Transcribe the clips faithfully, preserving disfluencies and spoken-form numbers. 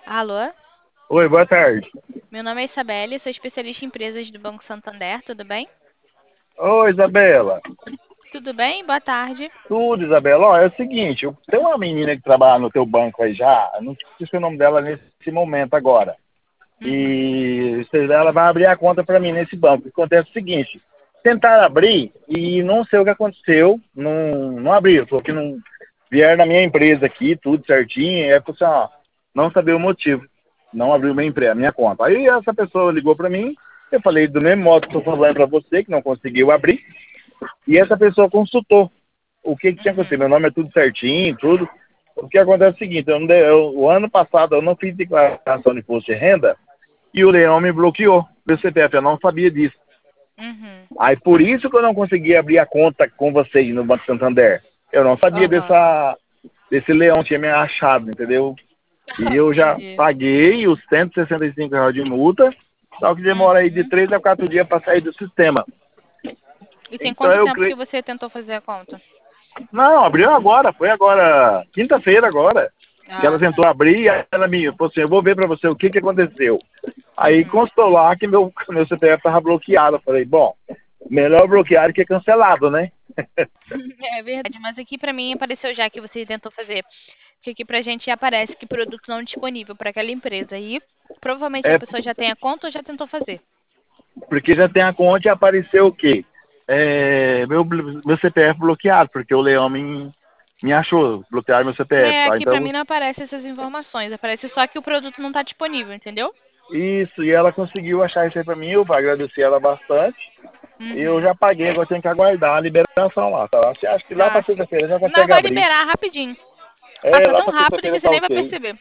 Alô? Oi, boa tarde. Meu nome é Isabelle, sou especialista em empresas do Banco Santander, tudo bem? Oi, Isabela. Tudo bem? Boa tarde. Tudo, Isabela. Ó, é o seguinte, eu- tem uma menina que trabalha no teu banco aí já, eu não sei o nome dela nesse momento agora. Uhum, E se ela vai abrir a conta para mim nesse banco. Acontece o seguinte, tentaram abrir e não sei o que aconteceu, não, não abriu. Falou que não vieram na minha empresa aqui, tudo certinho, e aí falou assim, ó, não sabia o motivo. Não abriu minha empresa, minha conta. Aí essa pessoa ligou para mim, eu falei do mesmo modo que estou falando para você, que não conseguiu abrir. E essa pessoa consultou o que, que tinha acontecido. uhum, Meu nome é tudo certinho, tudo. O que acontece é o seguinte, eu não dei- eu- o ano passado eu não fiz declaração de imposto de renda e o leão me bloqueou. Meu C P F, eu não sabia disso. uhum, Aí por isso que eu não consegui abrir a conta com vocês no Banco Santander. Eu não sabia aham. dessa, desse leão tinha me achado, entendeu? E eu já Entendi. paguei os cento e sessenta e cinco reais de multa, só que demora aí de Uhum. três a quatro dias para sair do sistema. E tem Então quanto eu tempo creio. que você tentou fazer a conta? Não, abriu agora, foi agora, quinta-feira agora. E ela Ah, tá. tentou abrir e ela me falou assim, eu vou ver pra você o que que aconteceu. Aí Uhum. constou lá que meu, meu C P F tava bloqueado. Eu falei, bom, melhor bloqueado que cancelado, né? É verdade, mas aqui pra mim apareceu já que você tentou fazer. Porque aqui pra gente aparece que produto não disponível para aquela empresa. E provavelmente a É pessoa já tem a conta ou já tentou fazer. porque já tem a conta e apareceu o quê? É, meu, meu C P F bloqueado, porque o leão me, me achou, bloquearam meu C P F. É, Tá? aqui pra Então, mim não aparece essas informações. Aparece só que o produto não tá disponível, entendeu? isso, e ela conseguiu achar isso aí pra mim, eu agradeci ela bastante. Eu Uhum. já paguei, agora tenho que aguardar a liberação lá, tá? Você acha que lá Ah, pra sim. sexta-feira já Não, consegue vai abrir? liberar rapidinho. É, Passa lá tão pra rápido sexta-feira que você tá nem vai ok. perceber.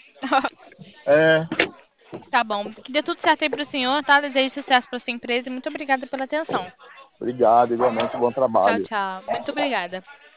É, Tá bom. Que dê tudo certo aí pro senhor, tá? Desejo sucesso pra sua empresa e muito obrigada pela atenção. obrigado, igualmente, bom Tchau, trabalho. tchau. Muito obrigada.